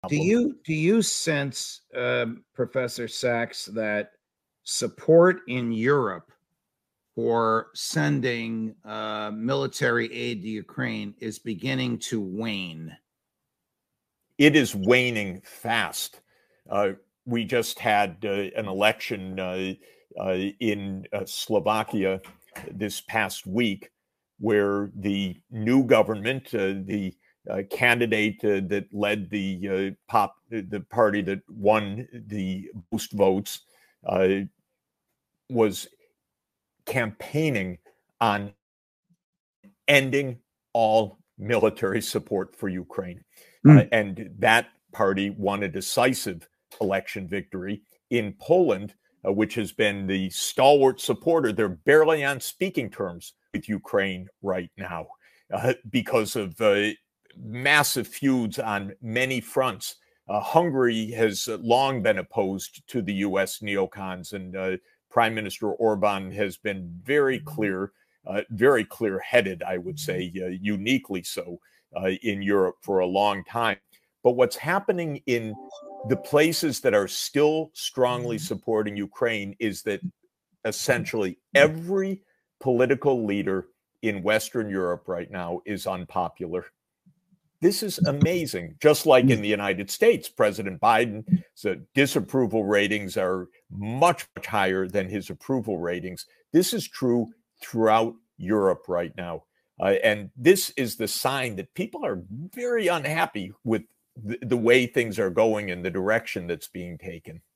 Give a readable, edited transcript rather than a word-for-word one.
Do you sense, Professor Sachs, that support in Europe for sending military aid to Ukraine is beginning to wane? It is waning fast. We just had an election in Slovakia this past week, where the new government, the candidate that led the party that won the most votes, was campaigning on ending all military support for Ukraine. And that party won a decisive election victory. In Poland, which has been the stalwart supporter, they're barely on speaking terms with Ukraine right now because of massive feuds on many fronts. Hungary has long been opposed to the U.S. neocons, and Prime Minister Orban has been very clear-headed, I would say, uniquely so in Europe for a long time. But what's happening in the places that are still strongly supporting Ukraine is that essentially every political leader in Western Europe right now is unpopular. This is amazing. Just like in the United States, President Biden's disapproval ratings are much, much higher than his approval ratings. This is true throughout Europe right now. And this is the sign that people are very unhappy with the way things are going and the direction that's being taken.